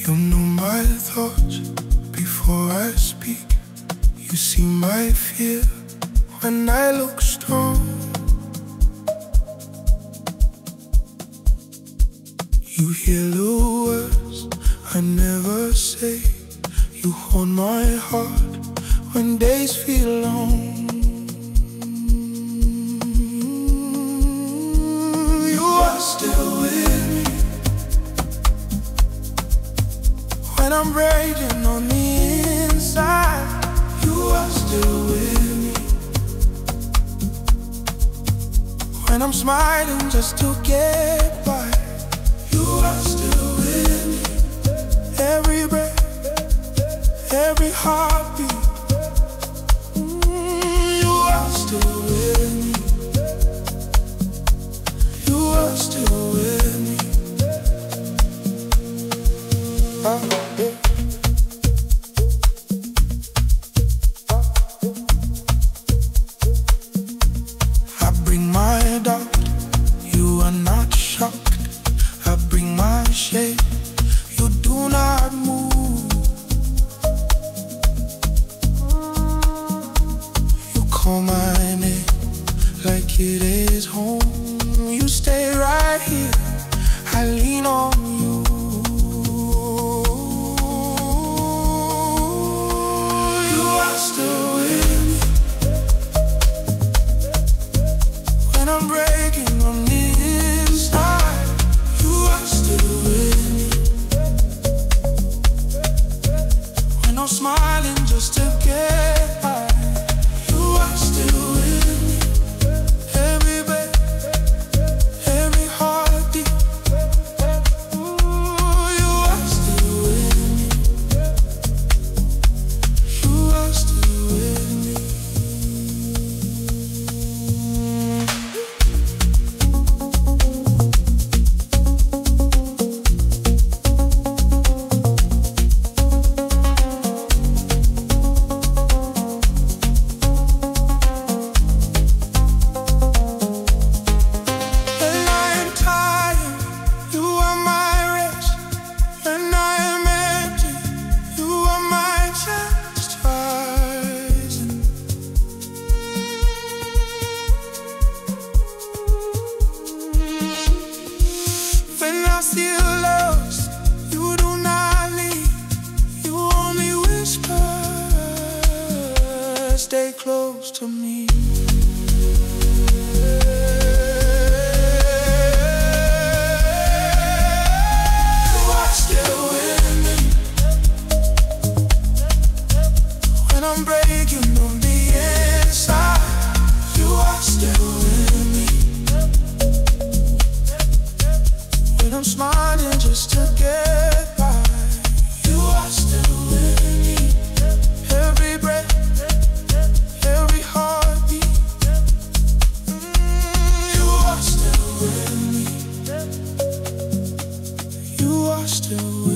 You know my thoughts before I speak. You see my fear when I look strong. You hear the words I never say. You hold my heart when days feel long. You are still with me when I'm breaking on the inside. You are still with me when I'm smiling just to get by. You are still with me. Every breath, every heartbeat. You are still with me. You are still with me. I bring my doubt, you are not shocked. I bring my shame, you do not move. You call my name like it is home. You stay right here, I lean on you. You are still with me when I'm breaking on the inside. You are still with me when I'm smiling just to get by. You are still with me. Every breath, every heartbeat. You are still with me. You are still with me. When I am tired, you are my rest. When I am empty, you are my chest rising. When I feel lost, you do not leave. You only whisper, stay close to me. You are still with me when I'm breaking on the inside. You are still with me when I'm smiling just to get by. You are still with me. Every breath, every heartbeat. You are still with me. You are still with me.